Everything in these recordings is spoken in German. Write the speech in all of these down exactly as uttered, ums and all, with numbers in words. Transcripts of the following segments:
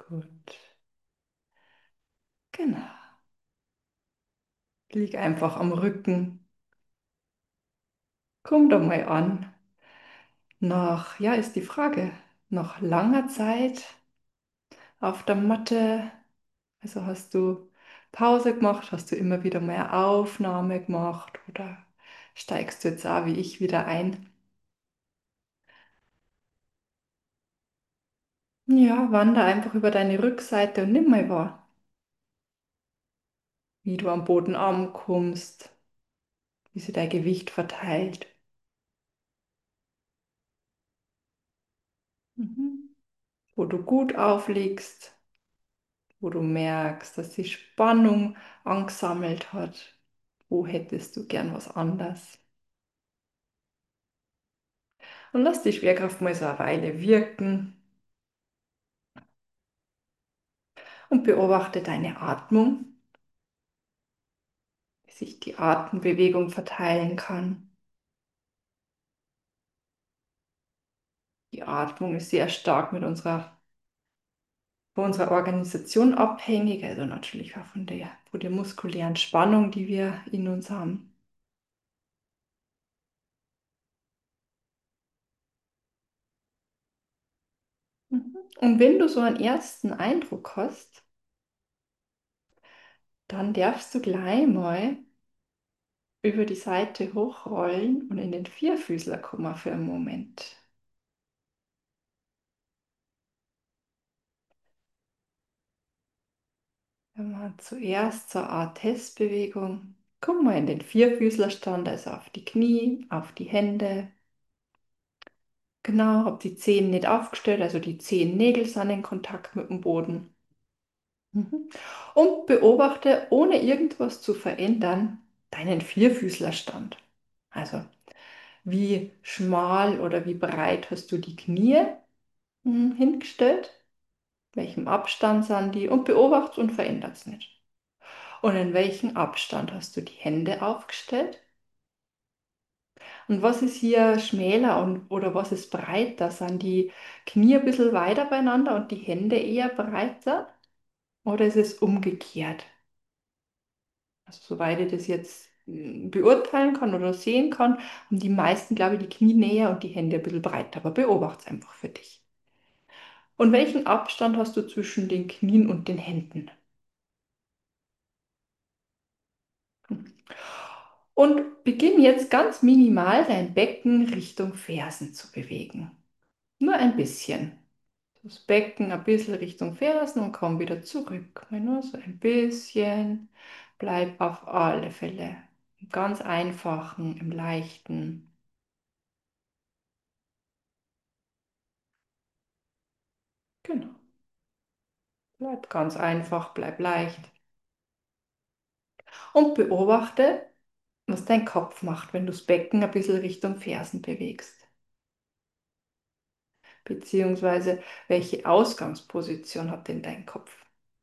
Gut, genau. Lieg einfach am Rücken. Komm doch mal an. Nach, ja, ist die Frage, nach langer Zeit auf der Matte, also hast du Pause gemacht, hast du immer wieder mehr Aufnahme gemacht oder steigst du jetzt auch wie ich wieder ein? Ja, wander einfach über deine Rückseite und nimm mal wahr, wie du am Boden ankommst, wie sich dein Gewicht verteilt. Mhm. Wo du gut aufliegst, wo du merkst, dass die Spannung angesammelt hat. Wo hättest du gern was anders? Und lass die Schwerkraft mal so eine Weile wirken und beobachte deine Atmung, wie sich die Atembewegung verteilen kann. Die Atmung ist sehr stark mit unserer, von unserer Organisation abhängig, also natürlich auch von der, von der muskulären Spannung, die wir in uns haben. Mhm. Und wenn du so einen ersten Eindruck hast, dann darfst du gleich mal über die Seite hochrollen und in den Vierfüßler kommen für einen Moment. Wir machen zuerst so eine Art Testbewegung. Komm mal in den Vierfüßlerstand, also auf die Knie, auf die Hände. Genau, hab die Zehen nicht aufgestellt, also die Zehennägel sind in Kontakt mit dem Boden. Mhm. Und beobachte, ohne irgendwas zu verändern, deinen Vierfüßlerstand. Also, wie schmal oder wie breit hast du die Knie hm, hingestellt? Welchem Abstand sind die? Und beobachte und verändert es nicht. Und in welchem Abstand hast du die Hände aufgestellt? Und was ist hier schmäler und, oder was ist breiter? Sind die Knie ein bisschen weiter beieinander und die Hände eher breiter? Oder ist es umgekehrt? Also soweit ich das jetzt mm, beurteilen kann oder sehen kann, haben die meisten, glaube ich, die Knie näher und die Hände ein bisschen breiter. Aber beobachte es einfach für dich. Und welchen Abstand hast du zwischen den Knien und den Händen? Und beginn jetzt ganz minimal dein Becken Richtung Fersen zu bewegen. Nur ein bisschen. Das Becken ein bisschen Richtung Fersen und komm wieder zurück. Nur so ein bisschen. Bleib auf alle Fälle im ganz einfachen, im leichten. Genau. Bleib ganz einfach, bleib leicht. Und beobachte, was dein Kopf macht, wenn du das Becken ein bisschen Richtung Fersen bewegst. Beziehungsweise, welche Ausgangsposition hat denn dein Kopf?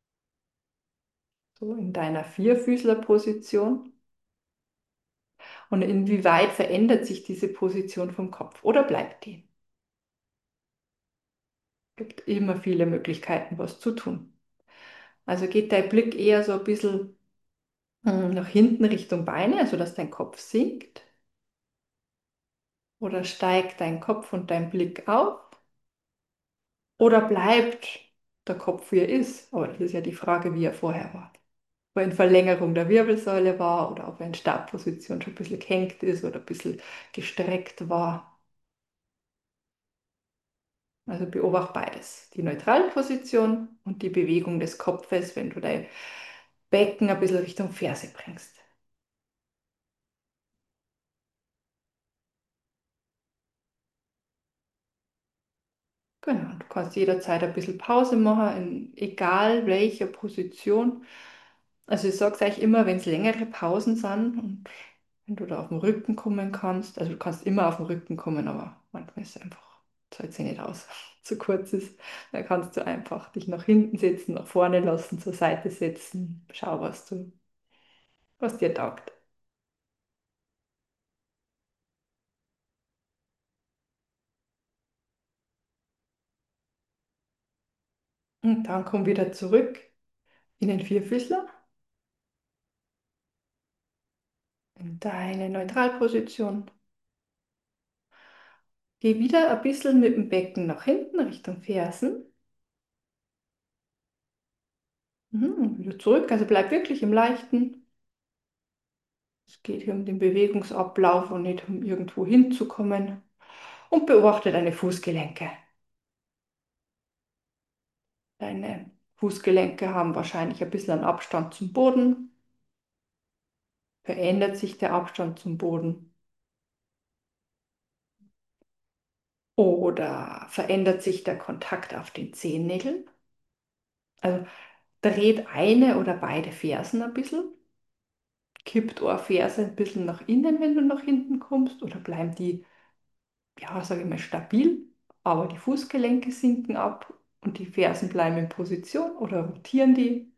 So in deiner Vierfüßlerposition. Und inwieweit verändert sich diese Position vom Kopf oder bleibt die? Es gibt immer viele Möglichkeiten, was zu tun. Also geht dein Blick eher so ein bisschen mm, nach hinten Richtung Beine, also dass dein Kopf sinkt? Oder steigt dein Kopf und dein Blick auf? Oder bleibt der Kopf, wie er ist? Aber das ist ja die Frage, wie er vorher war. Ob er in Verlängerung der Wirbelsäule war oder ob er in Stabposition schon ein bisschen gehängt ist oder ein bisschen gestreckt war. Also beobachte beides. Die Neutralposition und die Bewegung des Kopfes, wenn du dein Becken ein bisschen Richtung Ferse bringst. Genau, du kannst jederzeit ein bisschen Pause machen, in egal welcher Position. Also ich sage es eigentlich immer, wenn es längere Pausen sind und wenn du da auf den Rücken kommen kannst, also du kannst immer auf den Rücken kommen, aber manchmal ist es einfach, zahlt sich nicht aus, zu kurz ist, dann kannst du einfach dich nach hinten setzen, nach vorne lassen, zur Seite setzen, schau, was du, was dir taugt. Und dann komm wieder zurück in den Vierfüßler, in deine Neutralposition. Geh wieder ein bisschen mit dem Becken nach hinten Richtung Fersen. Mhm, und wieder zurück, also bleib wirklich im Leichten. Es geht hier um den Bewegungsablauf und nicht um irgendwo hinzukommen. Und beobachte deine Fußgelenke. Deine Fußgelenke haben wahrscheinlich ein bisschen einen Abstand zum Boden. Verändert sich der Abstand zum Boden? Oder verändert sich der Kontakt auf den Zehennägeln? Also dreht eine oder beide Fersen ein bisschen? Kippt eine Ferse ein bisschen nach innen, wenn du nach hinten kommst? Oder bleiben die, ja, sage ich mal, stabil, aber die Fußgelenke sinken ab und die Fersen bleiben in Position? Oder rotieren die?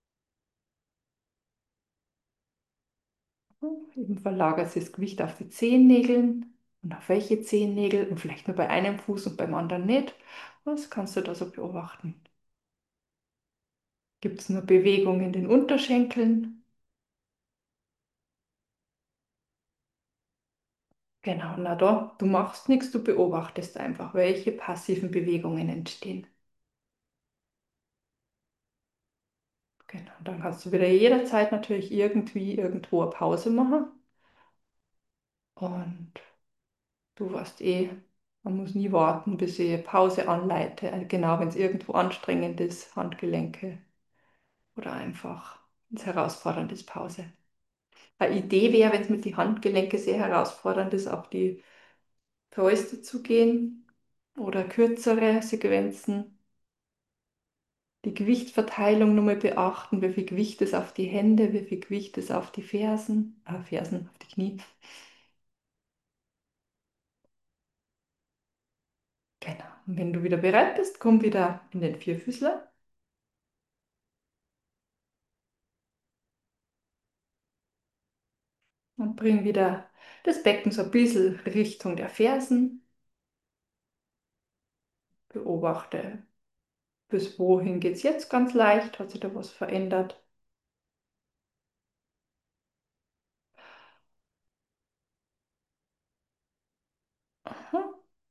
Eben verlagert sich das Gewicht auf die Zehennägeln und auf welche Zehennägel und vielleicht nur bei einem Fuß und beim anderen nicht. Was kannst du da so beobachten? Gibt es nur Bewegung in den Unterschenkeln? Genau, na da, du machst nichts, du beobachtest einfach, welche passiven Bewegungen entstehen. Genau, dann kannst du wieder jederzeit natürlich irgendwie irgendwo eine Pause machen. Und du weißt eh, man muss nie warten, bis ich eine Pause anleite. Also genau, wenn es irgendwo anstrengend ist, Handgelenke oder einfach ins herausfordernd ist, Pause. Eine Idee wäre, wenn es mit den Handgelenken sehr herausfordernd ist, auf die Fäuste zu gehen oder kürzere Sequenzen. Die Gewichtsverteilung nochmal beachten, wie viel Gewicht ist auf die Hände, wie viel Gewicht ist auf die Fersen, äh, Fersen, auf die Knie. Genau. Und wenn du wieder bereit bist, komm wieder in den Vierfüßler und bring wieder das Becken so ein bisschen Richtung der Fersen. Beobachte, bis wohin geht es jetzt ganz leicht? Hat sich da was verändert? Aha.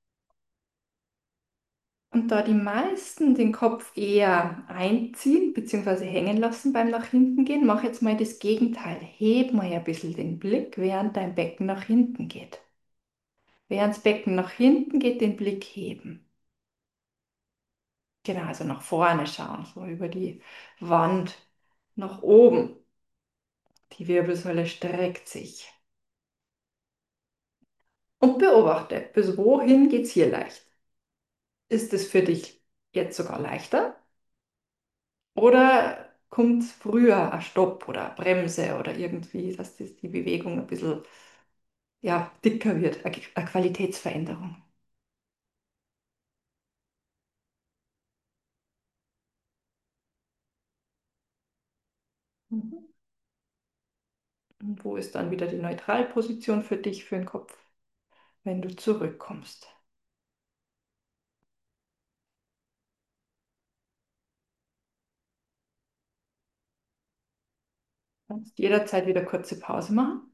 Und da die meisten den Kopf eher einziehen bzw. hängen lassen beim nach hinten gehen, mach jetzt mal das Gegenteil. Heb mal ein bisschen den Blick, während dein Becken nach hinten geht. Während das Becken nach hinten geht, den Blick heben. Genau, also nach vorne schauen, so über die Wand nach oben. Die Wirbelsäule streckt sich. Und beobachte, bis wohin geht es hier leicht. Ist es für dich jetzt sogar leichter? Oder kommt früher ein Stopp oder eine Bremse oder irgendwie, dass das die Bewegung ein bisschen ja, dicker wird, eine eine Qualitätsveränderung? Mhm. Und wo ist dann wieder die Neutralposition für dich, für den Kopf, wenn du zurückkommst? Du kannst jederzeit wieder kurze Pause machen.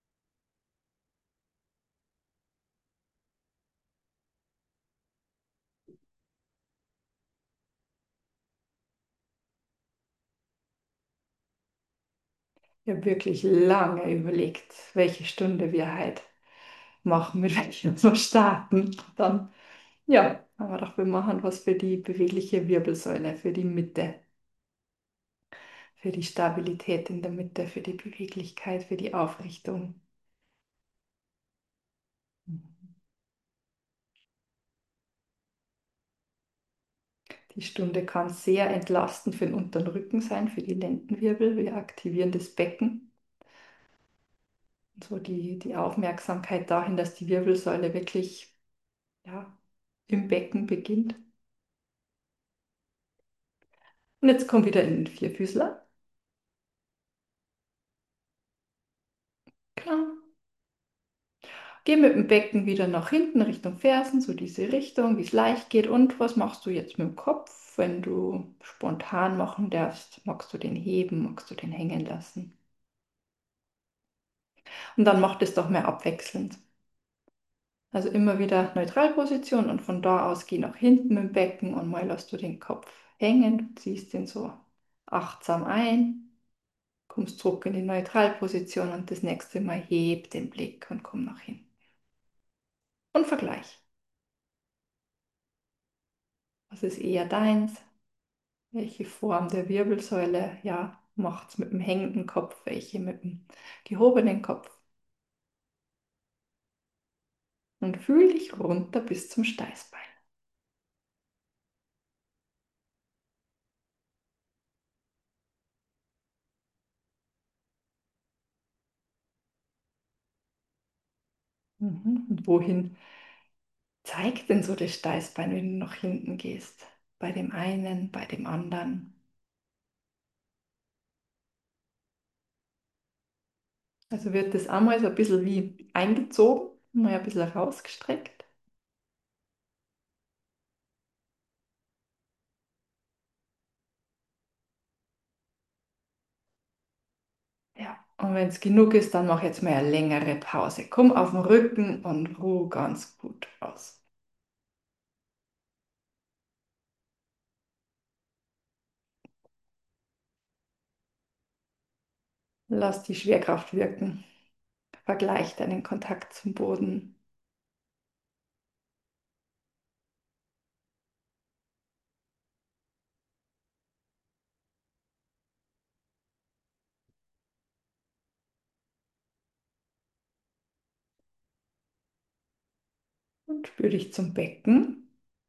Ich habe wirklich lange überlegt, welche Stunde wir heute machen, mit welchem wir starten. Dann, ja, haben wir gedacht, wir machen was für die bewegliche Wirbelsäule, für die Mitte, für die Stabilität in der Mitte, für die Beweglichkeit, für die Aufrichtung. Die Stunde kann sehr entlastend für den unteren Rücken sein, für die Lendenwirbel. Wir aktivieren das Becken. So die, die Aufmerksamkeit dahin, dass die Wirbelsäule wirklich ja, im Becken beginnt. Und jetzt komm wieder in den Vierfüßler. Klar. Geh mit dem Becken wieder nach hinten Richtung Fersen, so diese Richtung, wie es leicht geht. Und was machst du jetzt mit dem Kopf, wenn du spontan machen darfst? Magst du den heben, magst du den hängen lassen? Und dann mach das doch mehr abwechselnd. Also immer wieder Neutralposition und von da aus geh nach hinten mit dem Becken und mal lässt du den Kopf hängen, du ziehst den so achtsam ein, kommst zurück in die Neutralposition und das nächste Mal heb den Blick und komm nach hinten. Und Vergleich. Was ist eher deins? Welche Form der Wirbelsäule, ja, macht's mit dem hängenden Kopf, welche mit dem gehobenen Kopf? Und fühl dich runter bis zum Steißbein. Mhm. Und wohin zeigt denn so das Steißbein, wenn du nach hinten gehst? Bei dem einen, bei dem anderen. Also wird das einmal so ein bisschen wie eingezogen, mal ein bisschen rausgestreckt. Ja, und wenn es genug ist, dann mach jetzt mal eine längere Pause. Komm auf den Rücken und ruh ganz gut aus. Lass die Schwerkraft wirken. Vergleich deinen Kontakt zum Boden und spür dich zum Becken.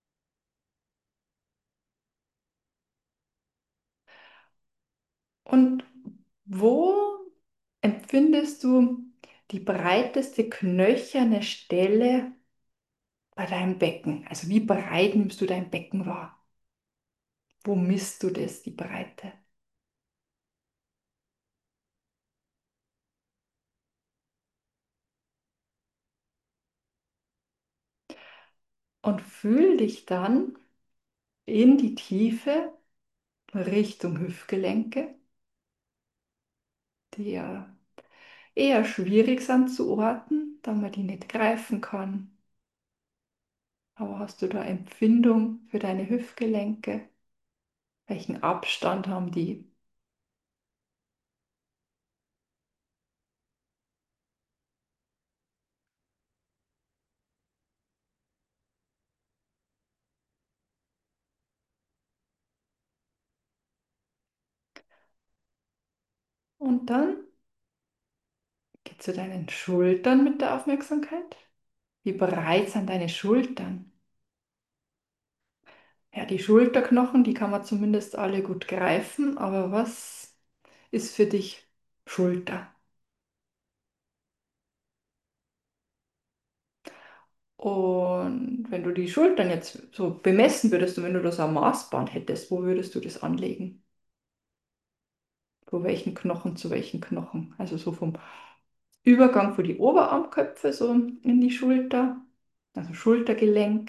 Und wo empfindest du die breiteste knöcherne Stelle bei deinem Becken? Also wie breit nimmst du dein Becken wahr? Wo misst du das, die Breite? Und fühl dich dann in die Tiefe Richtung Hüftgelenke, die ja eher schwierig sind zu orten, da man die nicht greifen kann. Aber hast du da Empfindung für deine Hüftgelenke? Welchen Abstand haben die? Und dann geh zu deinen Schultern mit der Aufmerksamkeit. Wie breit sind deine Schultern? Ja, die Schulterknochen, die kann man zumindest alle gut greifen, aber was ist für dich Schulter? Und wenn du die Schultern jetzt so bemessen würdest und wenn du das am Maßband hättest, wo würdest du das anlegen? Von welchen Knochen zu welchen Knochen? Also so vom Übergang von die Oberarmköpfe so in die Schulter, also Schultergelenk.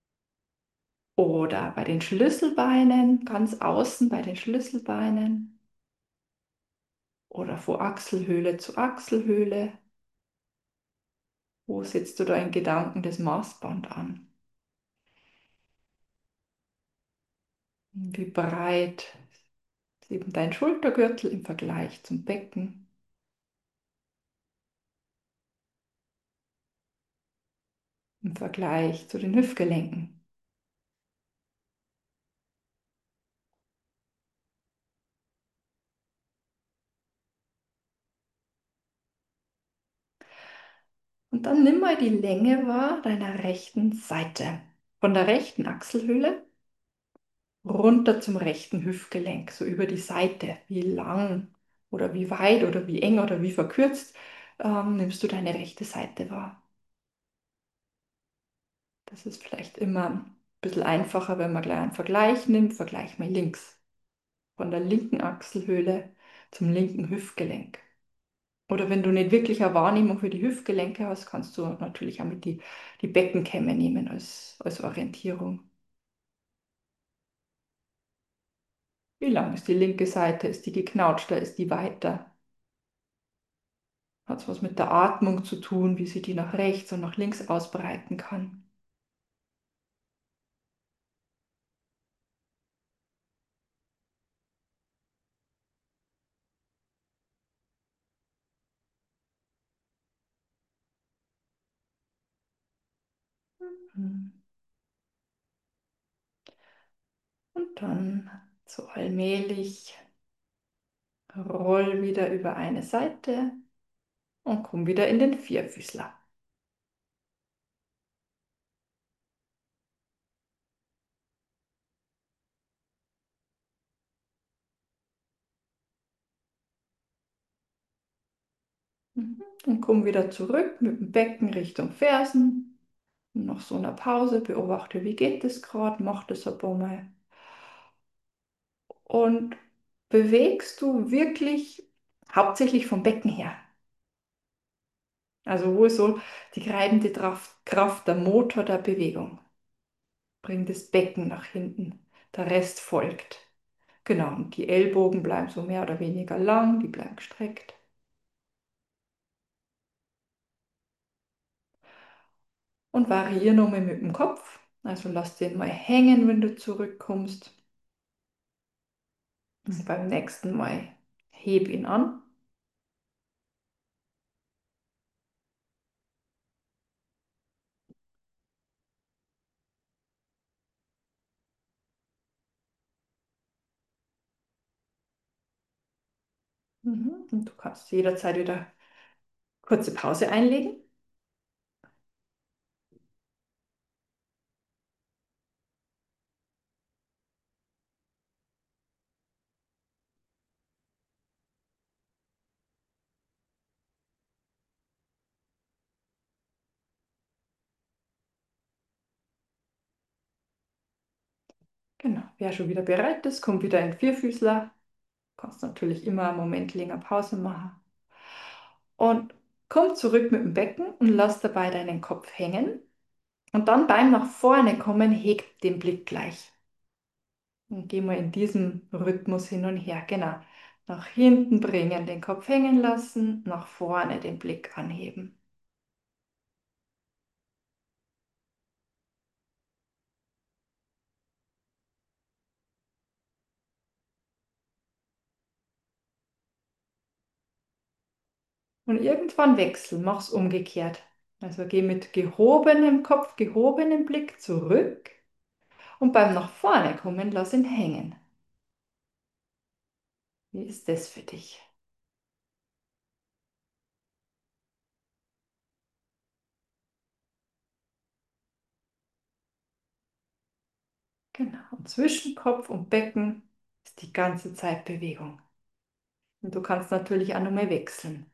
Oder bei den Schlüsselbeinen, ganz außen bei den Schlüsselbeinen. Oder von Achselhöhle zu Achselhöhle. Wo setzt du da in Gedanken das Maßband an? Wie breit ist eben dein Schultergürtel im Vergleich zum Becken, im Vergleich zu den Hüftgelenken? Und dann nimm mal die Länge wahr deiner rechten Seite. Von der rechten Achselhöhle runter zum rechten Hüftgelenk, so über die Seite. Wie lang oder wie weit oder wie eng oder wie verkürzt ähm, nimmst du deine rechte Seite wahr? Das ist vielleicht immer ein bisschen einfacher, wenn man gleich einen Vergleich nimmt. Vergleich mal links. Von der linken Achselhöhle zum linken Hüftgelenk. Oder wenn du nicht wirklich eine Wahrnehmung für die Hüftgelenke hast, kannst du natürlich auch mit die, die Beckenkämme nehmen als, als Orientierung. Wie lang ist die linke Seite? Ist die geknautschter? Ist die weiter? Hat es was mit der Atmung zu tun, wie sie die nach rechts und nach links ausbreiten kann? Hm. Und dann so allmählich roll wieder über eine Seite und komm wieder in den Vierfüßler. Mhm. Und komm wieder zurück mit dem Becken Richtung Fersen. Und nach so einer Pause beobachte, wie geht es gerade, mach das ein paar Mal. Und bewegst du wirklich hauptsächlich vom Becken her? Also wo ist so die treibende Kraft, Kraft, der Motor der Bewegung? Bring das Becken nach hinten. Der Rest folgt. Genau, und die Ellbogen bleiben so mehr oder weniger lang, die bleiben gestreckt. Und variiere nochmal mit dem Kopf. Also lass den mal hängen, wenn du zurückkommst. Und beim nächsten Mal heb ihn an. Mhm. Und du kannst jederzeit wieder kurze Pause einlegen. Genau, wer schon wieder bereit ist, kommt wieder in Vierfüßler. Kannst natürlich immer einen Moment länger Pause machen. Und komm zurück mit dem Becken und lass dabei deinen Kopf hängen. Und dann beim nach vorne kommen, heg den Blick gleich. Und geh mal in diesem Rhythmus hin und her. Genau. Nach hinten bringen, den Kopf hängen lassen, nach vorne den Blick anheben. Und irgendwann wechseln, mach's umgekehrt. Also geh mit gehobenem Kopf, gehobenem Blick zurück und beim nach vorne kommen, lass ihn hängen. Wie ist das für dich? Genau. Und zwischen Kopf und Becken ist die ganze Zeit Bewegung. Und du kannst natürlich auch nochmal wechseln.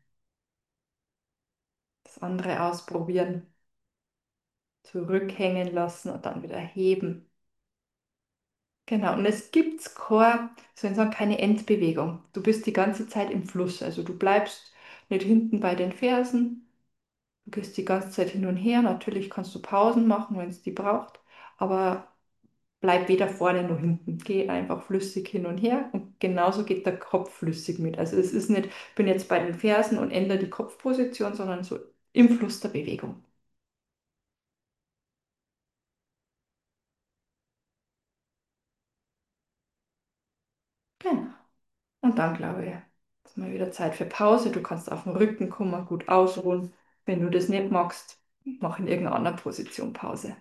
Das andere ausprobieren, zurückhängen lassen und dann wieder heben. Genau, und es gibt keine, soll ich sagen, keine Endbewegung. Du bist die ganze Zeit im Fluss. Also du bleibst nicht hinten bei den Fersen, du gehst die ganze Zeit hin und her. Natürlich kannst du Pausen machen, wenn es die braucht, aber bleib weder vorne noch hinten. Geh einfach flüssig hin und her und genauso geht der Kopf flüssig mit. Also es ist nicht, ich bin jetzt bei den Fersen und ändere die Kopfposition, sondern so im Fluss der Bewegung. Genau. Und dann glaube ich, ist mal wieder Zeit für Pause. Du kannst auf den Rücken kommen, gut ausruhen. Wenn du das nicht magst, mach in irgendeiner anderen Position Pause.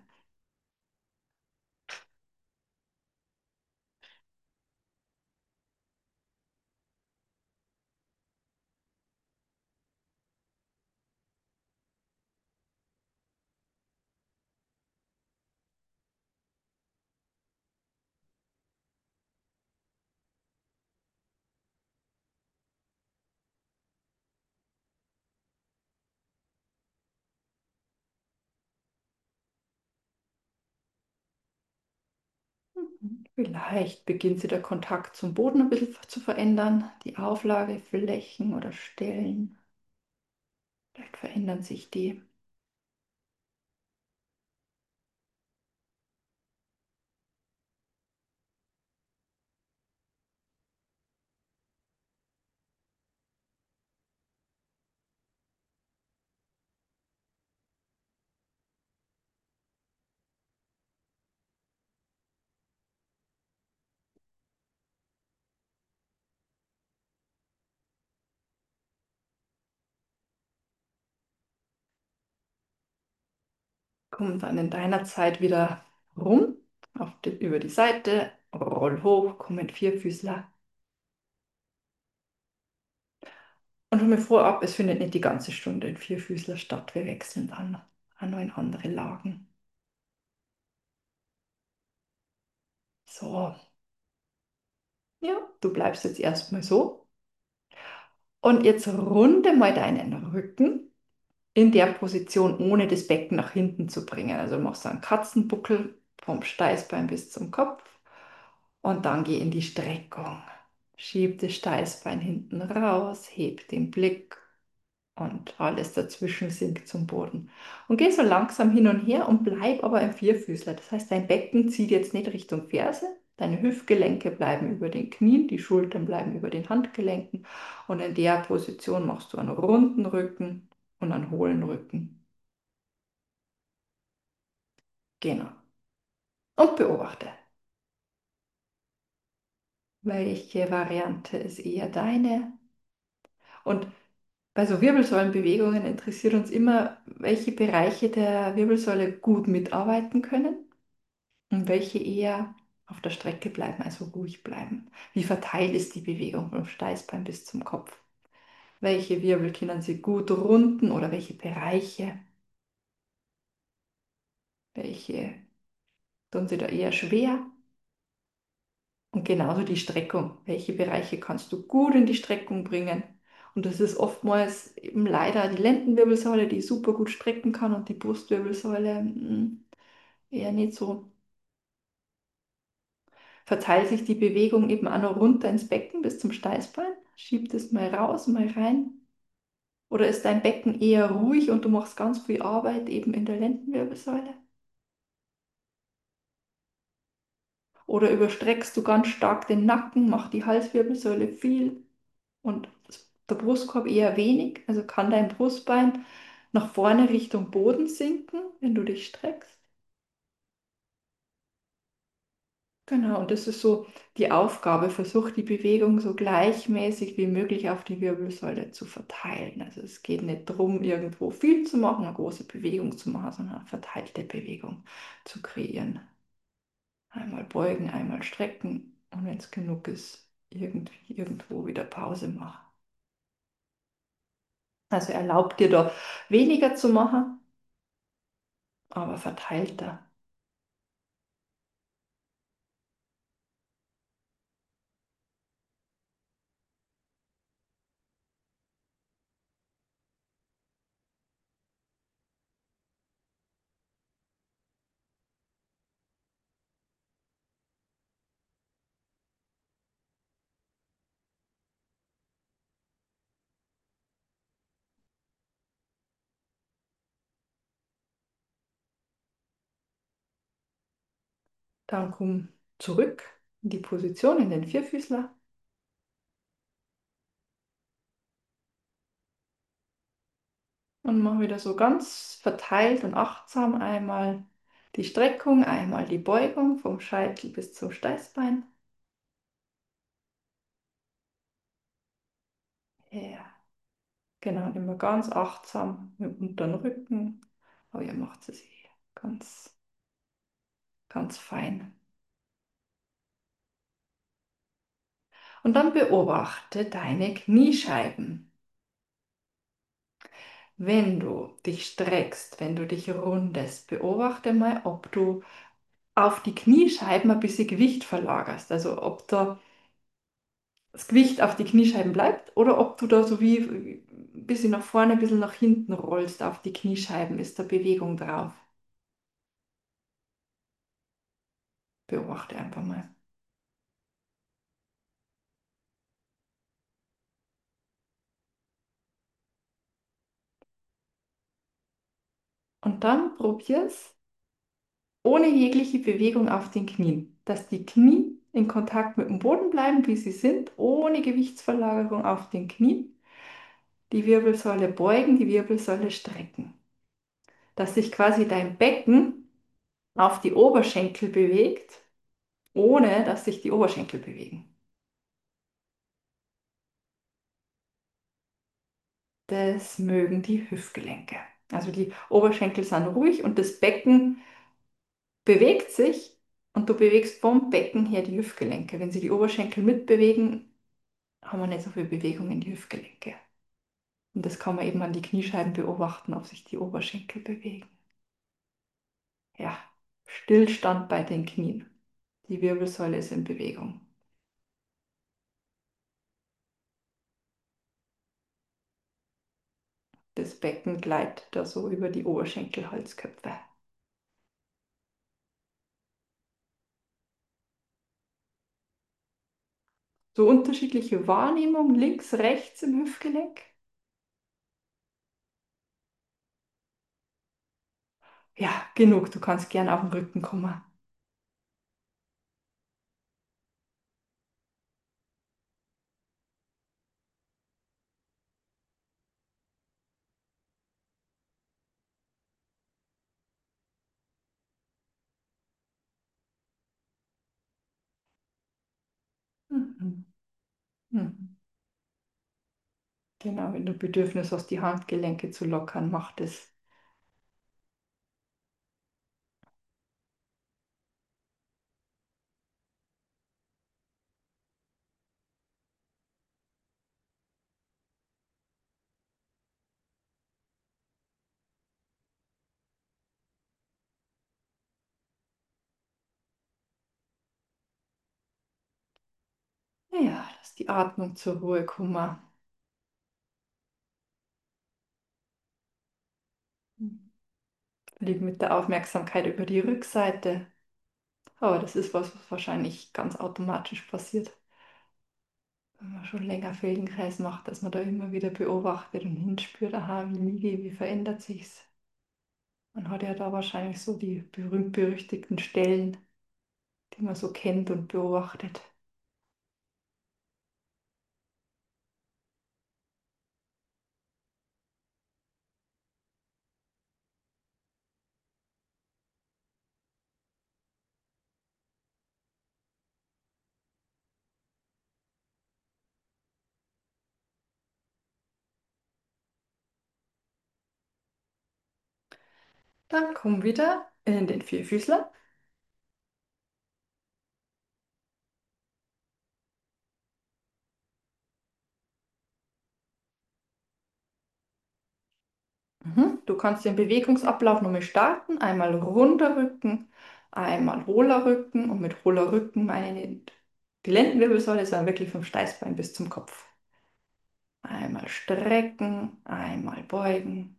Mhm. Vielleicht beginnt sich der Kontakt zum Boden ein bisschen zu verändern, die Auflageflächen oder Stellen. oft verändern sich die. Komm dann in deiner Zeit wieder rum, auf die, über die Seite, roll hoch, komm in Vierfüßler. Und hol mir vorab, es findet nicht die ganze Stunde in Vierfüßler statt. Wir wechseln dann auch noch in andere Lagen. So, ja, du bleibst jetzt erstmal so. Und jetzt runde mal deinen Rücken in der Position, ohne das Becken nach hinten zu bringen. Also du machst einen Katzenbuckel vom Steißbein bis zum Kopf und dann geh in die Streckung. Schieb das Steißbein hinten raus, heb den Blick und alles dazwischen sinkt zum Boden. Und geh so langsam hin und her und bleib aber im Vierfüßler. Das heißt, dein Becken zieht jetzt nicht Richtung Ferse, deine Hüftgelenke bleiben über den Knien, die Schultern bleiben über den Handgelenken und in der Position machst du einen runden Rücken und einen hohlen Rücken. Genau. Und beobachte, welche Variante ist eher deine. Und bei so Wirbelsäulenbewegungen interessiert uns immer, welche Bereiche der Wirbelsäule gut mitarbeiten können und welche eher auf der Strecke bleiben, also ruhig bleiben. Wie verteilt ist die Bewegung vom Steißbein bis zum Kopf? Welche Wirbel können Sie gut runden oder welche Bereiche? Welche tun Sie da eher schwer? Und genauso die Streckung. Welche Bereiche kannst du gut in die Streckung bringen? Und das ist oftmals eben leider die Lendenwirbelsäule, die super gut strecken kann und die Brustwirbelsäule mm, eher nicht so. Verteilt sich die Bewegung eben auch noch runter ins Becken bis zum Steißbein? Schieb das mal raus, mal rein. Oder ist dein Becken eher ruhig und du machst ganz viel Arbeit eben in der Lendenwirbelsäule? Oder überstreckst du ganz stark den Nacken, macht die Halswirbelsäule viel und der Brustkorb eher wenig? Also kann dein Brustbein nach vorne Richtung Boden sinken, wenn du dich streckst? Genau, und das ist so die Aufgabe. Versuch die Bewegung so gleichmäßig wie möglich auf die Wirbelsäule zu verteilen. Also es geht nicht darum, irgendwo viel zu machen, eine große Bewegung zu machen, sondern eine verteilte Bewegung zu kreieren. Einmal beugen, einmal strecken und wenn es genug ist, irgendwie irgendwo wieder Pause machen. Also erlaub dir da weniger zu machen, aber verteilter. Dann komm zurück in die Position, in den Vierfüßler und mach wieder so ganz verteilt und achtsam einmal die Streckung, einmal die Beugung vom Scheitel bis zum Steißbein. Ja, genau, und immer ganz achtsam mit dem unteren Rücken. Aber ihr macht es eh ganz, ganz fein. Und dann beobachte deine Kniescheiben. Wenn du dich streckst, wenn du dich rundest, beobachte mal, ob du auf die Kniescheiben ein bisschen Gewicht verlagerst. Also ob da das Gewicht auf die Kniescheiben bleibt oder ob du da so wie ein bisschen nach vorne, ein bisschen nach hinten rollst auf die Kniescheiben. Ist da Bewegung drauf? Beobachte einfach mal. Und dann probier's ohne jegliche Bewegung auf den Knien, dass die Knie in Kontakt mit dem Boden bleiben, wie sie sind, ohne Gewichtsverlagerung auf den Knien. Die Wirbelsäule beugen, die Wirbelsäule strecken. Dass sich quasi dein Becken auf die Oberschenkel bewegt, ohne dass sich die Oberschenkel bewegen. Das mögen die Hüftgelenke. Also die Oberschenkel sind ruhig und das Becken bewegt sich und du bewegst vom Becken her die Hüftgelenke. Wenn sie die Oberschenkel mitbewegen, haben wir nicht so viel Bewegung in die Hüftgelenke. Und das kann man eben an die Kniescheiben beobachten, ob sich die Oberschenkel bewegen. Ja, Stillstand bei den Knien. Die Wirbelsäule ist in Bewegung. Das Becken gleitet da so über die Oberschenkelhalsköpfe. So unterschiedliche Wahrnehmung links, rechts im Hüftgelenk. Ja, genug. Du kannst gern auf den Rücken kommen. Mhm. Mhm. Genau, wenn du Bedürfnis hast, die Handgelenke zu lockern, mach das. Ja, lass die Atmung zur Ruhe kommen. Flieg mit der Aufmerksamkeit über die Rückseite. Aber das ist was, was wahrscheinlich ganz automatisch passiert, wenn man schon länger Feldenkreis macht, dass man da immer wieder beobachtet und hinspürt, aha, wie liege ich, wie verändert sich's. Man hat ja da wahrscheinlich so die berühmt-berüchtigten Stellen, die man so kennt und beobachtet. Dann komm wieder in den Vierfüßler. Mhm. Du kannst den Bewegungsablauf nochmal starten. Einmal runder Rücken, einmal hohler Rücken. Und mit hohler Rücken meine ich die Lendenwirbelsäule, sondern wirklich vom Steißbein bis zum Kopf. Einmal strecken, einmal beugen.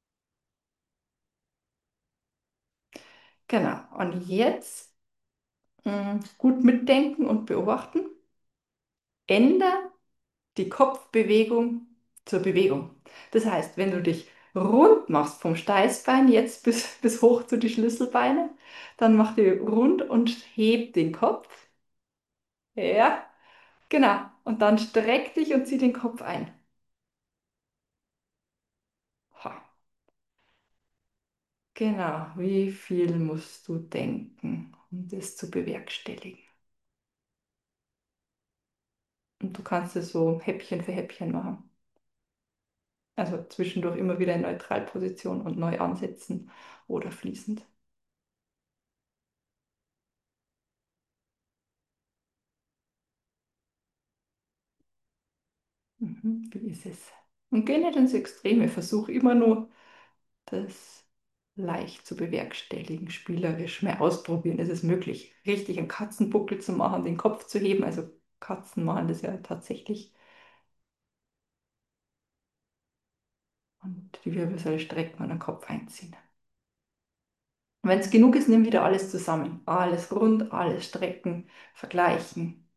Genau. Und jetzt mh, gut mitdenken und beobachten. Änder die Kopfbewegung zur Bewegung. Das heißt, wenn du dich rund machst vom Steißbein jetzt bis, bis hoch zu die Schlüsselbeine, dann mach die rund und heb den Kopf. Ja, genau. Und dann streck dich und zieh den Kopf ein. Ha. Genau. Wie viel musst du denken, um das zu bewerkstelligen? Und du kannst es so Häppchen für Häppchen machen. Also zwischendurch immer wieder in Neutralposition und neu ansetzen oder fließend. Mhm, wie ist es? Und geh nicht ins Extreme. Versuch immer nur, das leicht zu bewerkstelligen, spielerisch. Mehr ausprobieren. Es ist möglich, richtig einen Katzenbuckel zu machen, den Kopf zu heben. Also Katzen machen das ja tatsächlich. Und die Wirbelsäule strecken und den Kopf einziehen. Wenn es genug ist, nimm wieder alles zusammen. Alles rund, alles strecken, vergleichen.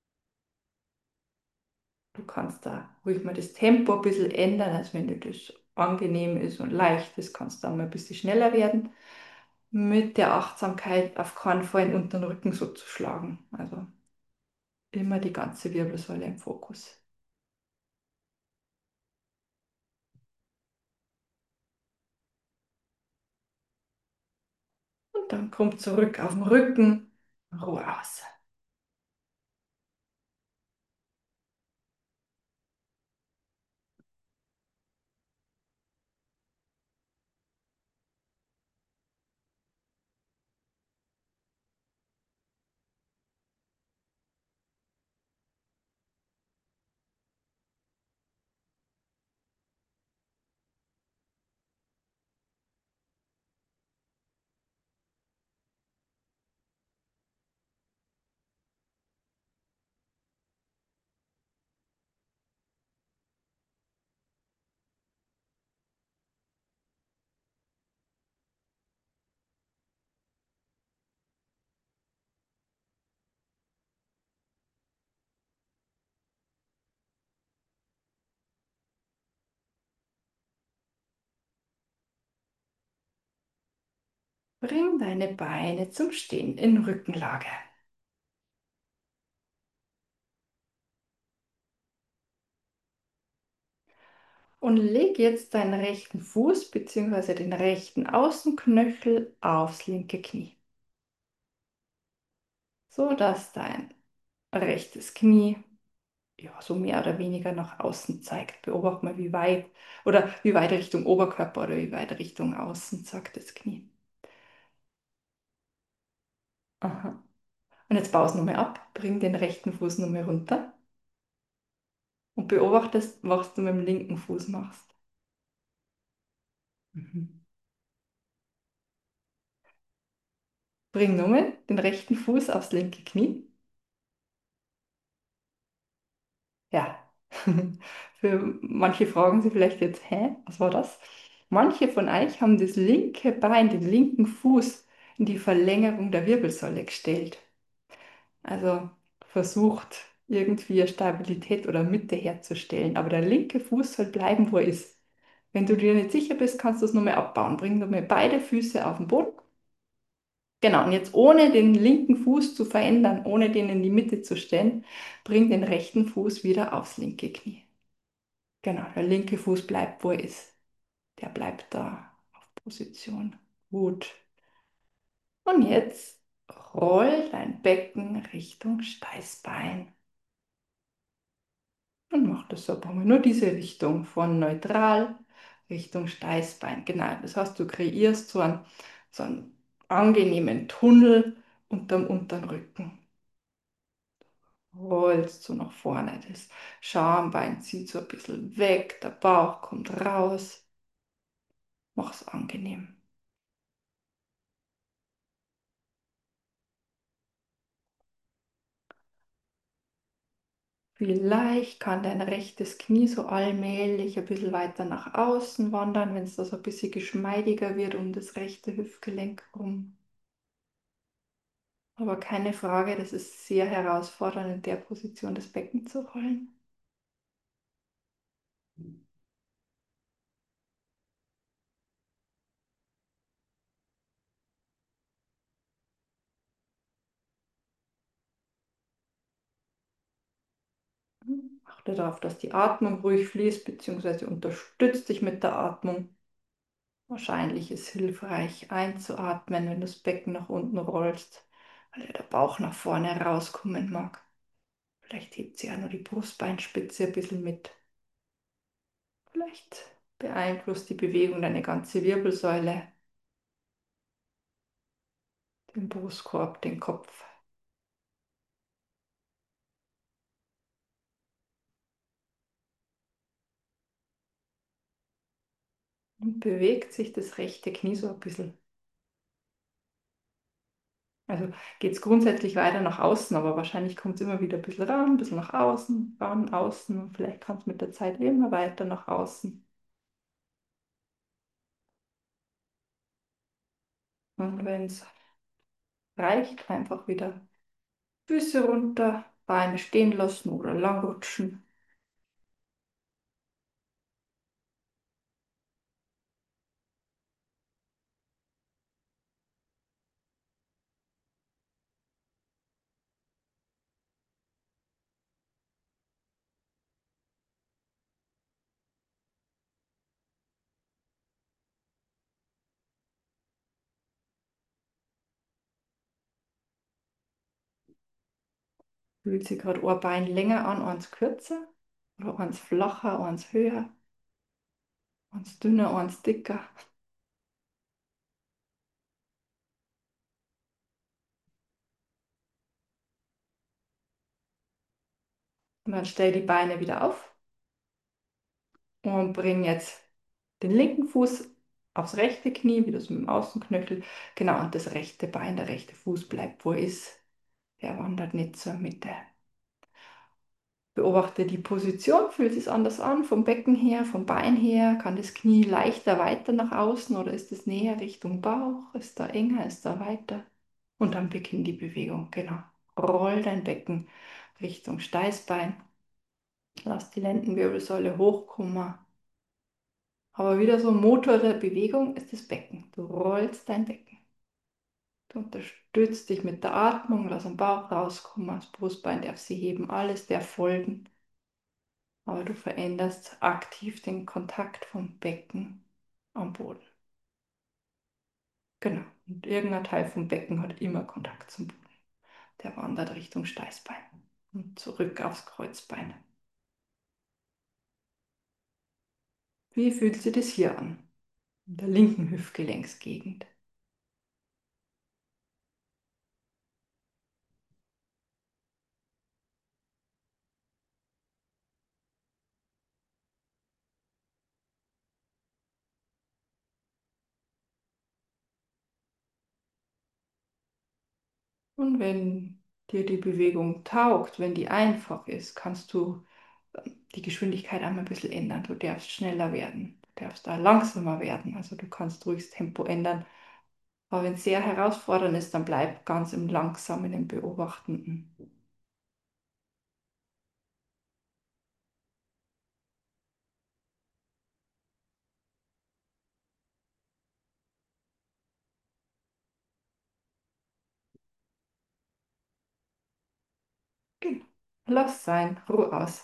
Du kannst da ruhig mal das Tempo ein bisschen ändern, als wenn du das angenehm ist und leicht ist, kannst du auch mal ein bisschen schneller werden. Mit der Achtsamkeit auf keinen Fall in den unteren Rücken so zu schlagen. Also immer die ganze Wirbelsäule im Fokus. Und dann komm zurück auf den Rücken, Ruhe aus. Bring deine Beine zum Stehen in Rückenlage. Und leg jetzt deinen rechten Fuß bzw. den rechten Außenknöchel aufs linke Knie, so dass dein rechtes Knie ja, so mehr oder weniger nach außen zeigt. Beobachte mal, wie weit oder wie weit Richtung Oberkörper oder wie weit Richtung außen zeigt das Knie. Aha. Und jetzt baue es nochmal ab, bring den rechten Fuß nochmal runter und beobachtest, was du mit dem linken Fuß machst. Mhm. Bring nochmal den rechten Fuß aufs linke Knie. Ja. Für manche fragen sich vielleicht jetzt, hä, was war das? Manche von euch haben das linke Bein, den linken Fuß in die Verlängerung der Wirbelsäule gestellt. Also versucht irgendwie eine Stabilität oder Mitte herzustellen. Aber der linke Fuß soll bleiben, wo er ist. Wenn du dir nicht sicher bist, kannst du es nochmal abbauen. Bring nochmal beide Füße auf den Boden. Genau, und jetzt ohne den linken Fuß zu verändern, ohne den in die Mitte zu stellen, bring den rechten Fuß wieder aufs linke Knie. Genau, der linke Fuß bleibt, wo er ist. Der bleibt da auf Position. Gut. Und jetzt roll dein Becken Richtung Steißbein. Und mach das so ein paar Mal. Nur diese Richtung von neutral Richtung Steißbein. Genau. Das heißt, du kreierst so einen, so einen angenehmen Tunnel unterm unteren Rücken. Rollst so nach vorne. Das Schambein zieht so ein bisschen weg. Der Bauch kommt raus. Mach's angenehm. Vielleicht kann dein rechtes Knie so allmählich ein bisschen weiter nach außen wandern, wenn es da so ein bisschen geschmeidiger wird um das rechte Hüftgelenk rum. Aber keine Frage, das ist sehr herausfordernd, in der Position das Becken zu rollen. Achte darauf, dass die Atmung ruhig fließt, beziehungsweise unterstützt dich mit der Atmung. Wahrscheinlich ist hilfreich einzuatmen, wenn du das Becken nach unten rollst, weil ja der Bauch nach vorne rauskommen mag. Vielleicht hebt sie auch nur die Brustbeinspitze ein bisschen mit. Vielleicht beeinflusst die Bewegung deine ganze Wirbelsäule, den Brustkorb, den Kopf. Und bewegt sich das rechte Knie so ein bisschen. Also geht es grundsätzlich weiter nach außen, aber wahrscheinlich kommt es immer wieder ein bisschen ran, ein bisschen nach außen, ran, außen. Und vielleicht kommt es mit der Zeit immer weiter nach außen. Und wenn es reicht, einfach wieder Füße runter, Beine stehen lassen oder lang rutschen. Fühlt sich gerade ein Bein länger an, eins kürzer oder eins flacher, eins höher, eins dünner, eins dicker. Und dann stell die Beine wieder auf und bring jetzt den linken Fuß aufs rechte Knie, wieder so mit dem Außenknöchel. Genau, und das rechte Bein, der rechte Fuß bleibt, wo er ist. Der wandert nicht zur Mitte. Beobachte die Position, fühlt sich anders an, vom Becken her, vom Bein her. Kann das Knie leichter weiter nach außen oder ist es näher Richtung Bauch? Ist da enger, ist da weiter? Und dann beginn die Bewegung, genau. Roll dein Becken Richtung Steißbein. Lass die Lendenwirbelsäule hochkommen. Aber wieder so ein Motor der Bewegung ist das Becken. Du rollst dein Becken. Du unterstützt dich mit der Atmung, lass den Bauch rauskommen, das Brustbein darf sie heben, alles darf folgen. Aber du veränderst aktiv den Kontakt vom Becken am Boden. Genau. Und irgendein Teil vom Becken hat immer Kontakt zum Boden. Der wandert Richtung Steißbein und zurück aufs Kreuzbein. Wie fühlt sich das hier an? In der linken Hüftgelenksgegend. Und wenn dir die Bewegung taugt, wenn die einfach ist, kannst du ähm, die Geschwindigkeit einmal ein bisschen ändern. Du darfst schneller werden, du darfst da langsamer werden. Also du kannst ruhig das Tempo ändern. Aber wenn es sehr herausfordernd ist, dann bleib ganz im Langsamen, im Beobachtenden. Genau. Lass sein, ruh aus.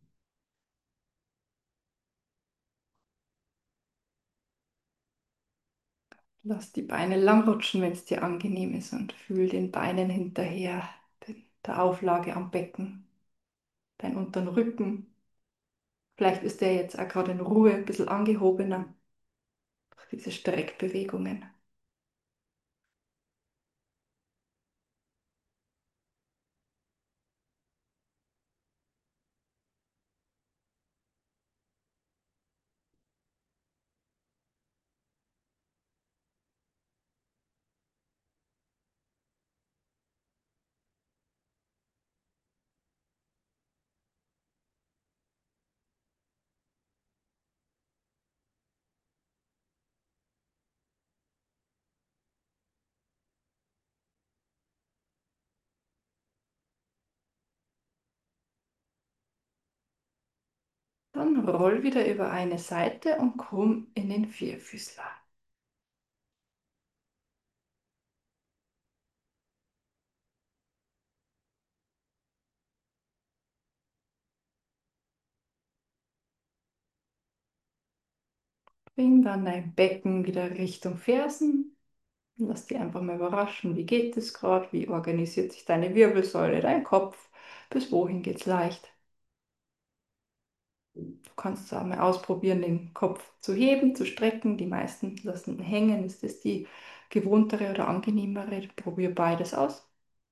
Lass die Beine lang rutschen, wenn es dir angenehm ist und fühl den Beinen hinterher, den, der Auflage am Becken, dein unteren Rücken. Vielleicht ist der jetzt auch gerade in Ruhe, ein bisschen angehobener durch diese Streckbewegungen. Dann roll wieder über eine Seite und komm in den Vierfüßler. Bring dann dein Becken wieder Richtung Fersen. Lass dich einfach mal überraschen, wie geht es gerade, wie organisiert sich deine Wirbelsäule, dein Kopf, bis wohin geht es leicht. Du kannst auch mal ausprobieren, den Kopf zu heben, zu strecken. Die meisten lassen ihn hängen. Ist das die gewohntere oder angenehmere? Probier beides aus.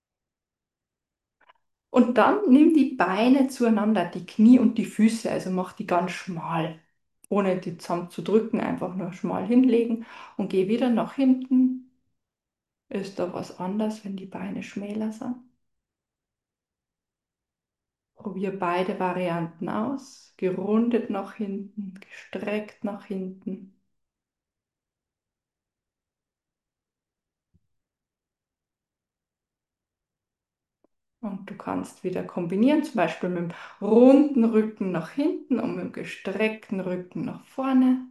Und dann nimm die Beine zueinander, die Knie und die Füße, also mach die ganz schmal, ohne die zusammen zu drücken, einfach nur schmal hinlegen und geh wieder nach hinten. Ist da was anders, wenn die Beine schmäler sind? Probier beide Varianten aus. Gerundet nach hinten, gestreckt nach hinten. Und du kannst wieder kombinieren, zum Beispiel mit dem runden Rücken nach hinten und mit dem gestreckten Rücken nach vorne.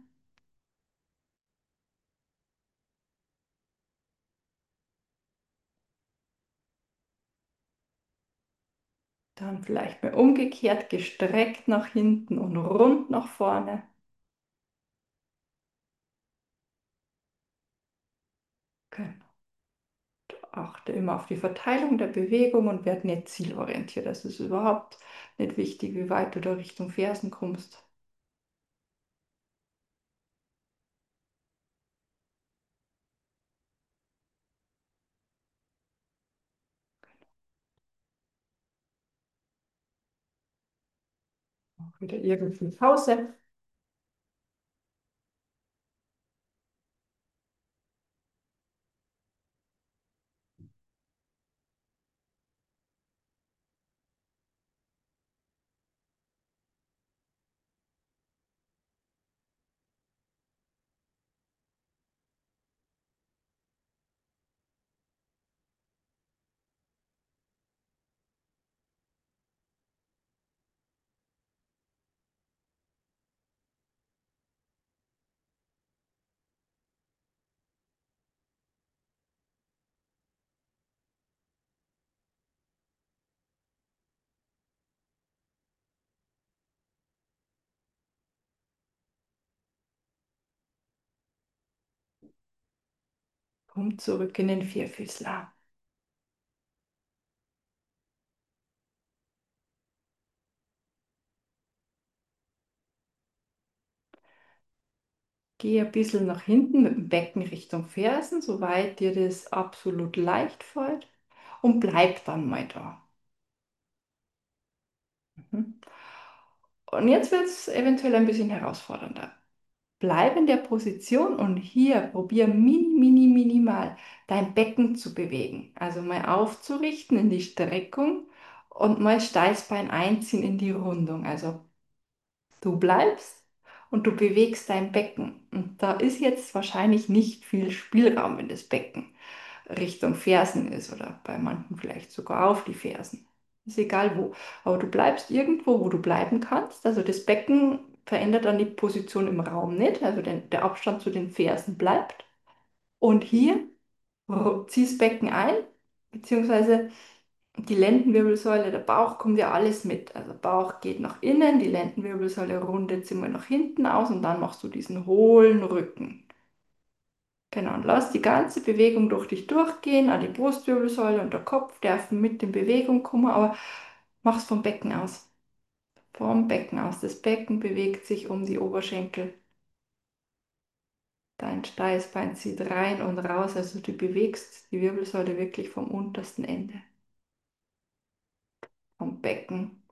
Dann vielleicht mal umgekehrt, gestreckt nach hinten und rund nach vorne. Genau. achte immer auf die Verteilung der Bewegung und werde nicht zielorientiert. Das ist überhaupt nicht wichtig, wie weit du da Richtung Fersen kommst. Auch wieder irgendwie Pause. Komm zurück in den Vierfüßler. Geh ein bisschen nach hinten mit dem Becken Richtung Fersen, soweit dir das absolut leicht fällt. Und bleib dann mal da. Mhm. Und jetzt wird es eventuell ein bisschen herausfordernder. Bleib in der Position und hier probier mini, mini, minimal dein Becken zu bewegen. Also mal aufzurichten in die Streckung und mal Steißbein einziehen in die Rundung. Also du bleibst und du bewegst dein Becken. Und da ist jetzt wahrscheinlich nicht viel Spielraum, wenn das Becken Richtung Fersen ist oder bei manchen vielleicht sogar auf die Fersen. Ist egal wo. Aber du bleibst irgendwo, wo du bleiben kannst. Also das Becken verändert dann die Position im Raum nicht. Also den, der Abstand zu den Fersen bleibt. Und hier ru- ziehst Becken ein, beziehungsweise die Lendenwirbelsäule, der Bauch kommt ja alles mit. Also Bauch geht nach innen, die Lendenwirbelsäule rundet sie mal nach hinten aus und dann machst du diesen hohlen Rücken. Genau, und lass die ganze Bewegung durch dich durchgehen, an die Brustwirbelsäule und der Kopf dürfen mit in Bewegung kommen, aber mach's vom Becken aus. Vom Becken aus. Das Becken bewegt sich um die Oberschenkel. Dein Steißbein zieht rein und raus, also du bewegst die Wirbelsäule wirklich vom untersten Ende, vom Becken.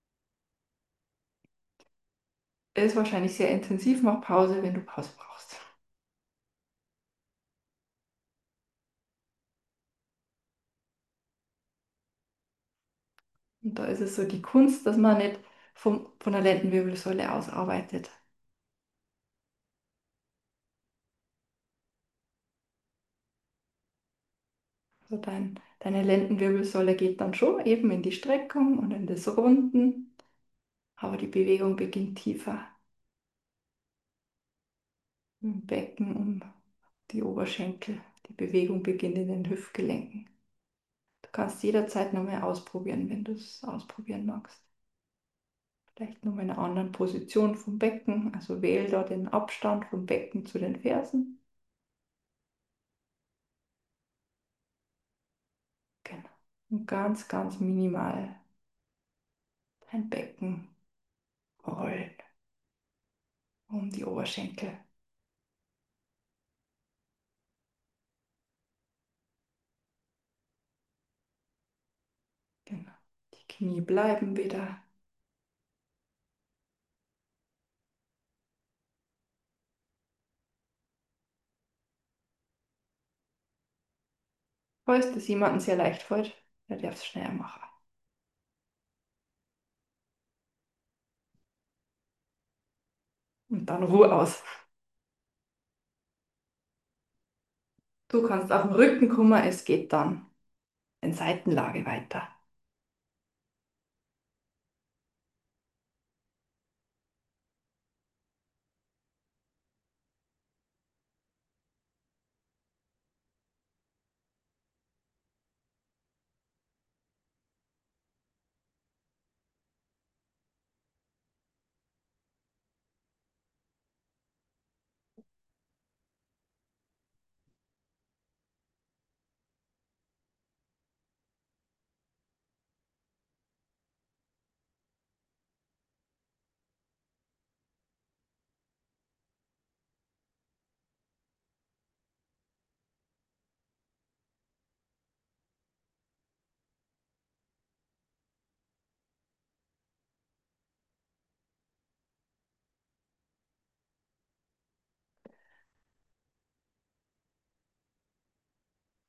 Ist wahrscheinlich sehr intensiv, mach Pause, wenn du Pause brauchst. Und da ist es so die Kunst, dass man nicht vom, von der Lendenwirbelsäule aus arbeitet. Also dein, deine Lendenwirbelsäule geht dann schon eben in die Streckung und in das Runden, aber die Bewegung beginnt tiefer im Becken um die Oberschenkel. Die Bewegung beginnt in den Hüftgelenken. Du kannst jederzeit nochmal ausprobieren, wenn du es ausprobieren magst. Vielleicht nochmal in einer anderen Position vom Becken, also wähl da den Abstand vom Becken zu den Fersen. Genau. Und ganz, ganz minimal dein Becken rollen um die Oberschenkel. Genau. Die Knie bleiben wieder. Falls das jemandem sehr leicht fällt, der darf es schneller machen. Und dann Ruhe aus. Du kannst auf den Rücken kommen, es geht dann in Seitenlage weiter.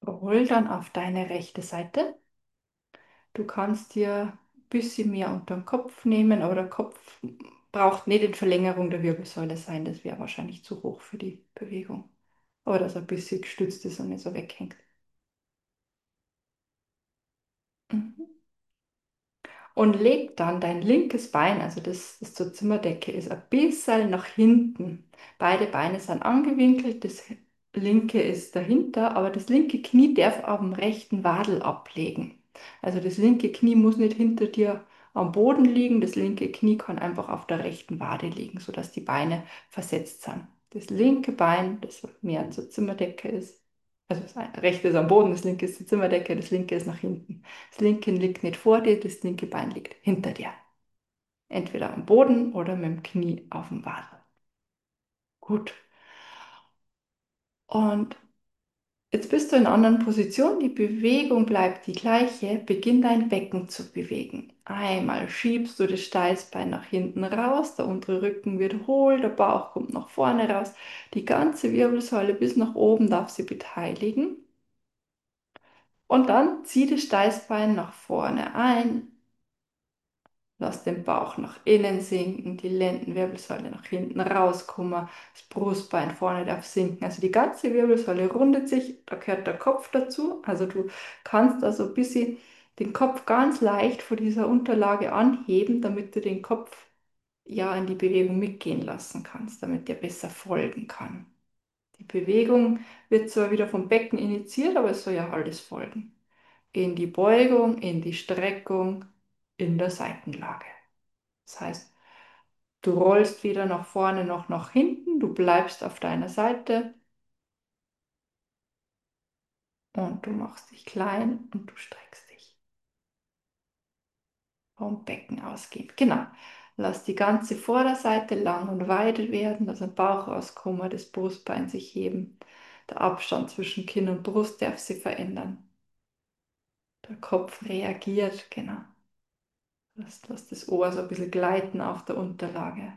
Roll dann auf deine rechte Seite. Du kannst dir ein bisschen mehr unter den Kopf nehmen, aber der Kopf braucht nicht in Verlängerung der Wirbelsäule sein. Das wäre wahrscheinlich zu hoch für die Bewegung. Aber dass er ein bisschen gestützt ist und nicht so weghängt. Mhm. Und leg dann dein linkes Bein, also das, das zur Zimmerdecke ist, ein bisschen nach hinten. Beide Beine sind angewinkelt, das linke ist dahinter, aber das linke Knie darf auf dem rechten Wadel ablegen. Also das linke Knie muss nicht hinter dir am Boden liegen, das linke Knie kann einfach auf der rechten Wade liegen, sodass die Beine versetzt sind. Das linke Bein, das mehr zur Zimmerdecke ist, also das rechte ist am Boden, das linke ist die Zimmerdecke, das linke ist nach hinten. Das linke liegt nicht vor dir, das linke Bein liegt hinter dir. Entweder am Boden oder mit dem Knie auf dem Wadel. Gut. Und jetzt bist du in einer anderen Position, die Bewegung bleibt die gleiche. Beginn dein Becken zu bewegen. Einmal schiebst du das Steißbein nach hinten raus, der untere Rücken wird hohl, der Bauch kommt nach vorne raus. Die ganze Wirbelsäule bis nach oben darf sie beteiligen. Und dann zieh das Steißbein nach vorne ein. Lass den Bauch nach innen sinken, die Lendenwirbelsäule nach hinten rauskommen, das Brustbein vorne darf sinken. Also die ganze Wirbelsäule rundet sich, da gehört der Kopf dazu. Also du kannst also ein bisschen den Kopf ganz leicht vor dieser Unterlage anheben, damit du den Kopf ja in die Bewegung mitgehen lassen kannst, damit der besser folgen kann. Die Bewegung wird zwar wieder vom Becken initiiert, aber es soll ja alles folgen. In die Beugung, in die Streckung, in der Seitenlage. Das heißt, du rollst weder nach vorne noch nach hinten, du bleibst auf deiner Seite und du machst dich klein und du streckst dich. Vom Becken ausgehend. Genau. Lass die ganze Vorderseite lang und weit werden, dass der Bauch rauskommt, das Brustbein sich heben. Der Abstand zwischen Kinn und Brust darf sich verändern. Der Kopf reagiert, genau. Lass, lass das Ohr so ein bisschen gleiten auf der Unterlage.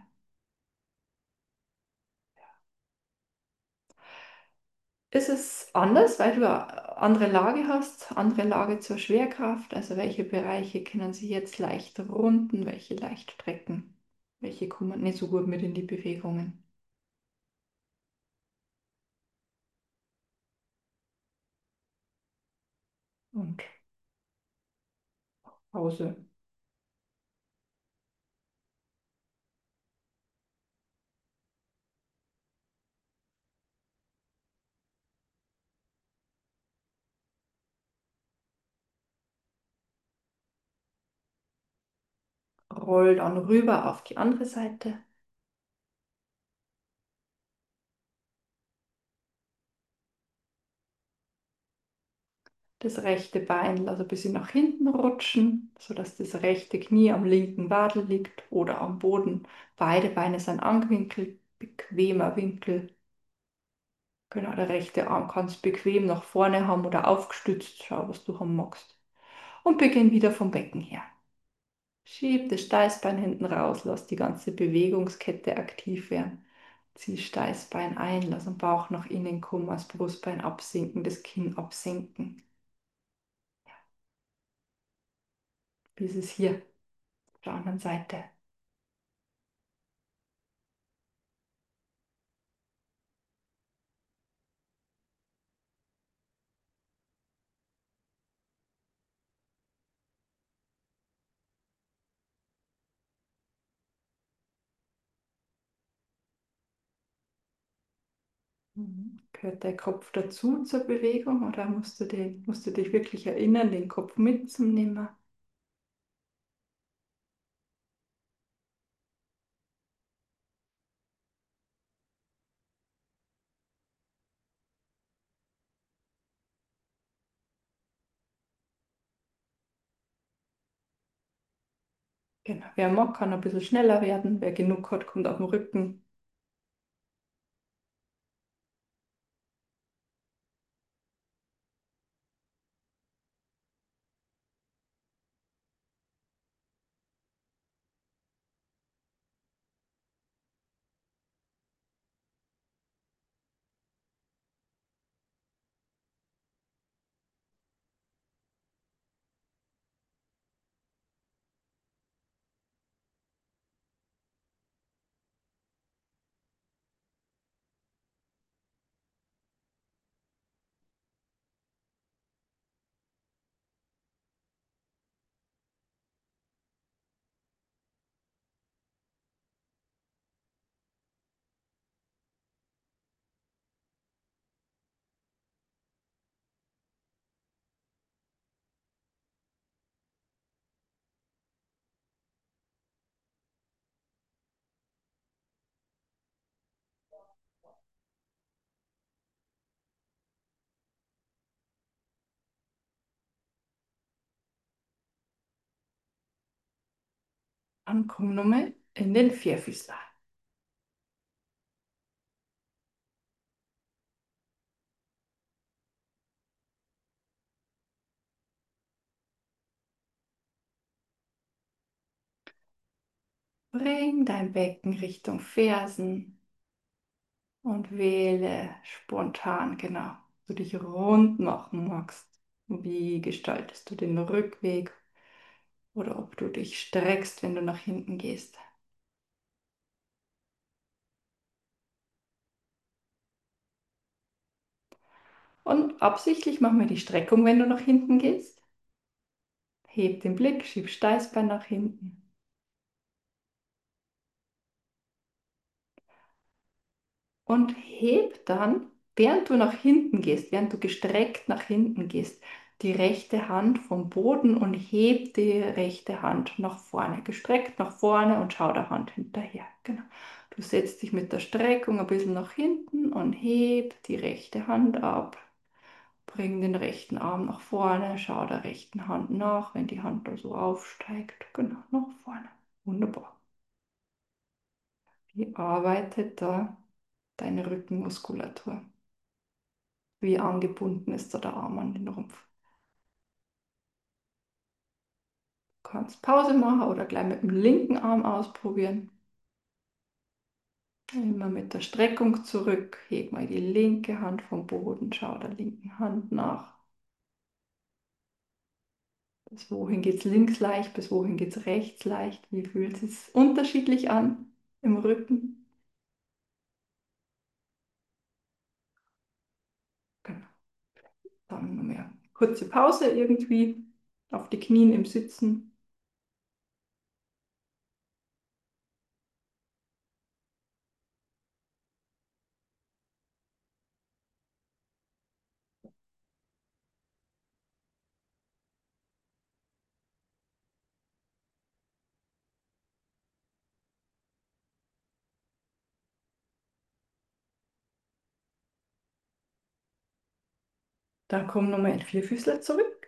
Ist es anders, weil du eine andere Lage hast, andere Lage zur Schwerkraft? Also welche Bereiche können sich jetzt leicht runden, welche leicht strecken, welche kommen nicht so gut mit in die Bewegungen? Und Pause. Roll dann rüber auf die andere Seite. Das rechte Bein lass ein bisschen nach hinten rutschen, sodass das rechte Knie am linken Wadel liegt oder am Boden. Beide Beine sind angewinkelt, bequemer Winkel. Genau, der rechte Arm kannst bequem nach vorne haben oder aufgestützt. Schau, was du haben magst. Und beginn wieder vom Becken her. Schieb das Steißbein hinten raus, lass die ganze Bewegungskette aktiv werden. Zieh Steißbein ein, lass den Bauch nach innen kommen, das Brustbein absinken, das Kinn absinken. Bis es hier auf der anderen Seite. Mhm. Gehört der Kopf dazu zur Bewegung oder musst du, den, musst du dich wirklich erinnern, den Kopf mitzunehmen? Genau. Wer mag, kann ein bisschen schneller werden. Wer genug hat, kommt auf den Rücken. Dann komm nochmal in den Vierfüßler. Bring dein Becken Richtung Fersen und wähle spontan, genau, du dich rund machen magst. Wie gestaltest du den Rückweg oder ob du dich streckst, wenn du nach hinten gehst. Und absichtlich machen wir die Streckung, wenn du nach hinten gehst. Heb den Blick, schieb Steißbein nach hinten. Und heb dann, während du nach hinten gehst, während du gestreckt nach hinten gehst, die rechte Hand vom Boden und heb die rechte Hand nach vorne. Gestreckt nach vorne und schau der Hand hinterher. Genau. Du setzt dich mit der Streckung ein bisschen nach hinten und heb die rechte Hand ab. Bring den rechten Arm nach vorne, schau der rechten Hand nach, wenn die Hand da so aufsteigt. Genau, nach vorne. Wunderbar. Wie arbeitet da deine Rückenmuskulatur? Wie angebunden ist da der Arm an den Rumpf? Du kannst Pause machen oder gleich mit dem linken Arm ausprobieren. Immer mit der Streckung zurück. Heb mal die linke Hand vom Boden, schau der linken Hand nach. Bis wohin geht es links leicht, bis wohin geht es rechts leicht? Wie fühlt es sich unterschiedlich an im Rücken? Genau. Dann noch mehr. Kurze Pause irgendwie auf die Knien im Sitzen. Dann komm nochmal in Vierfüßler zurück.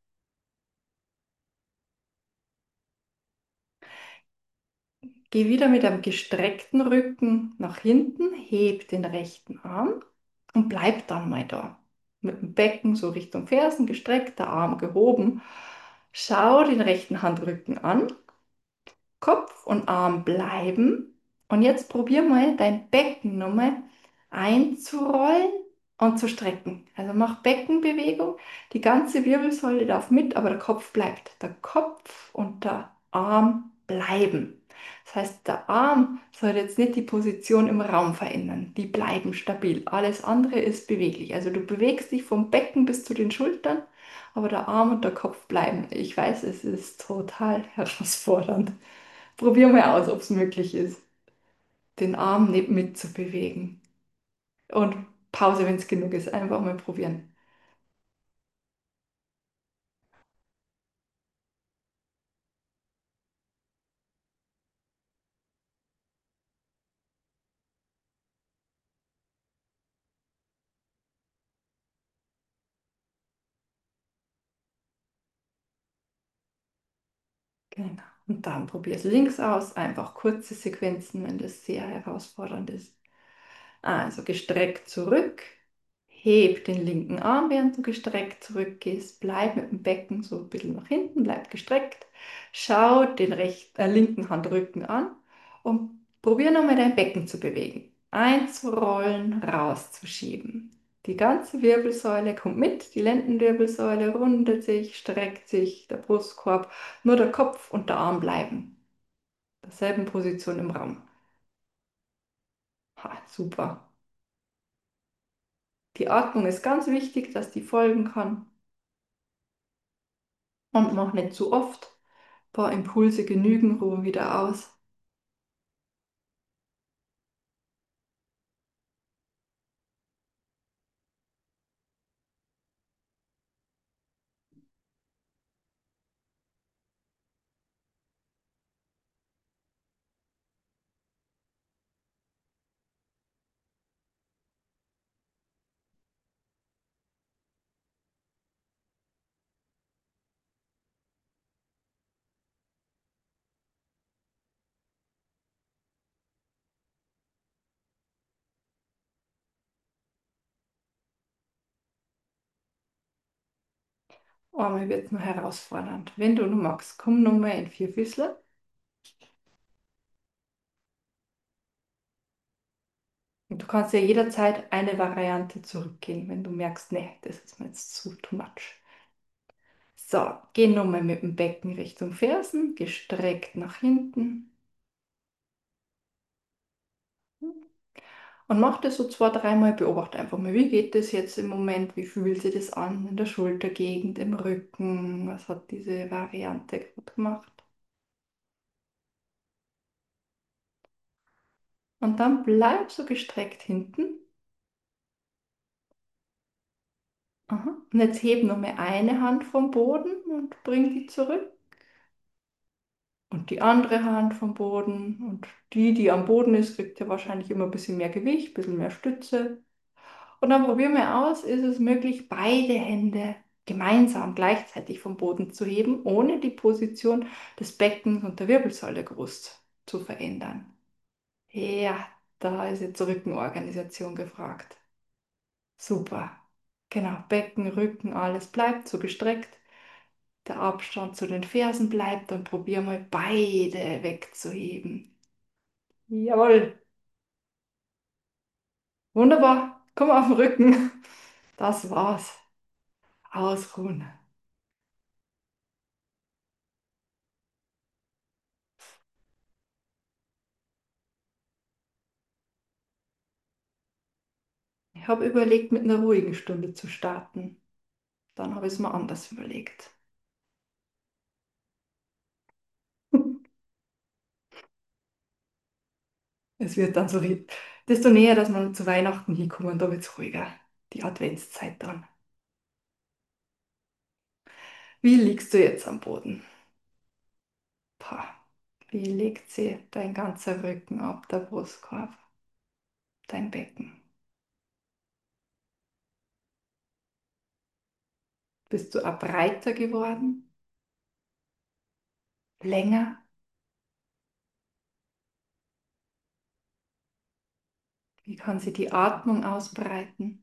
Geh wieder mit einem gestreckten Rücken nach hinten, heb den rechten Arm und bleib dann mal da. Mit dem Becken so Richtung Fersen gestreckt, der Arm gehoben. Schau den rechten Handrücken an, Kopf und Arm bleiben. Und jetzt probier mal dein Becken nochmal einzurollen und zu strecken. Also mach Beckenbewegung. Die ganze Wirbelsäule darf mit, aber der Kopf bleibt. Der Kopf und der Arm bleiben. Das heißt, der Arm soll jetzt nicht die Position im Raum verändern. Die bleiben stabil. Alles andere ist beweglich. Also du bewegst dich vom Becken bis zu den Schultern, aber der Arm und der Kopf bleiben. Ich weiß, es ist total herausfordernd. Probier mal aus, ob es möglich ist, den Arm nicht mitzubewegen. Und Pause, wenn es genug ist. Einfach mal probieren. Genau. Und dann probier es links aus. Einfach kurze Sequenzen, wenn das sehr herausfordernd ist. Also gestreckt zurück. Heb den linken Arm, während du gestreckt zurückgehst. Bleib mit dem Becken so ein bisschen nach hinten, bleib gestreckt. Schau den rechten, äh, linken Handrücken an und probier nochmal dein Becken zu bewegen. Einzurollen, rauszuschieben. Die ganze Wirbelsäule kommt mit, die Lendenwirbelsäule rundet sich, streckt sich, der Brustkorb, nur der Kopf und der Arm bleiben. Derselben Position im Raum. Ha, super. Die Atmung ist ganz wichtig, dass die folgen kann. Und mach nicht zu oft. Ein paar Impulse genügen, ruhe wieder aus. Einmal wird es noch herausfordernd. Wenn du noch magst, komm nochmal in Vierfüßler. Und du kannst ja jederzeit eine Variante zurückgehen, wenn du merkst, nee, das ist mir jetzt zu too much. So, geh nochmal mit dem Becken Richtung Fersen, gestreckt nach hinten. Und mach das so zwei, dreimal, beobachte einfach mal, wie geht das jetzt im Moment, wie fühlt sich das an in der Schultergegend, im Rücken, was hat diese Variante gerade gemacht. Und dann bleib so gestreckt hinten. Aha. Und jetzt heb nochmal eine Hand vom Boden und bring die zurück. Und die andere Hand vom Boden. Und die, die am Boden ist, kriegt ja wahrscheinlich immer ein bisschen mehr Gewicht, ein bisschen mehr Stütze. Und dann probieren wir aus, ist es möglich, beide Hände gemeinsam gleichzeitig vom Boden zu heben, ohne die Position des Beckens und der Wirbelsäule groß zu verändern. Ja, da ist jetzt Rückenorganisation gefragt. Super. Genau, Becken, Rücken, alles bleibt so gestreckt. Der Abstand zu den Fersen bleibt, dann probier mal beide wegzuheben. Jawohl, wunderbar. Komm auf den Rücken. Das war's. Ausruhen. Ich habe überlegt, mit einer ruhigen Stunde zu starten. Dann habe ich es mir anders überlegt. Es wird dann so, ri- desto näher, dass wir zu Weihnachten hinkommen, da wird es ruhiger. Die Adventszeit dann. Wie liegst du jetzt am Boden? Pah. Wie legt sie dein ganzer Rücken ab, der Brustkorb, dein Becken? Bist du auch breiter geworden? Länger? Wie kann sie die Atmung ausbreiten?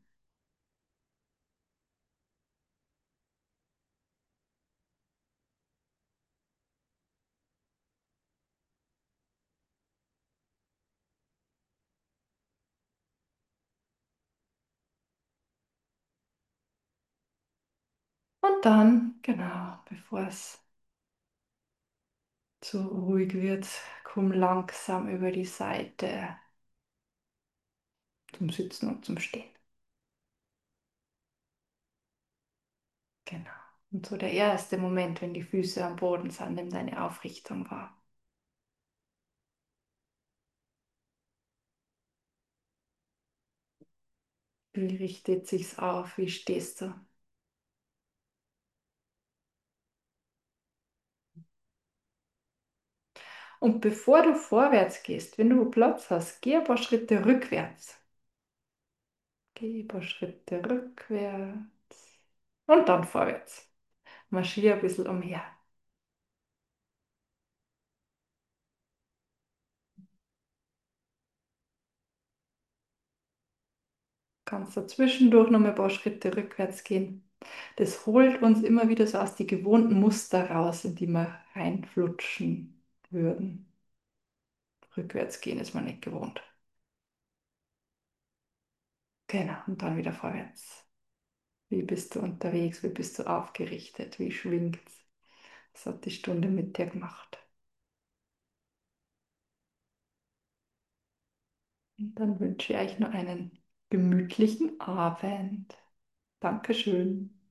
Und dann, genau, bevor es zu ruhig wird, komm langsam über die Seite zum Sitzen und zum Stehen. Genau. Und so der erste Moment, wenn die Füße am Boden sind, nimm deine Aufrichtung wahr. Wie richtet sich's auf? Wie stehst du? Und bevor du vorwärts gehst, wenn du Platz hast, geh ein paar Schritte rückwärts. Geh ein paar Schritte rückwärts und dann vorwärts. Marschier ein bisschen umher. Kannst du zwischendurch noch mal ein paar Schritte rückwärts gehen. Das holt uns immer wieder so aus die gewohnten Muster raus, in die wir reinflutschen würden. Rückwärts gehen ist man nicht gewohnt. Genau, und dann wieder vorwärts. Wie bist du unterwegs? Wie bist du aufgerichtet? Wie schwingt's? Was hat die Stunde mit dir gemacht? Und dann wünsche ich euch noch einen gemütlichen Abend. Dankeschön.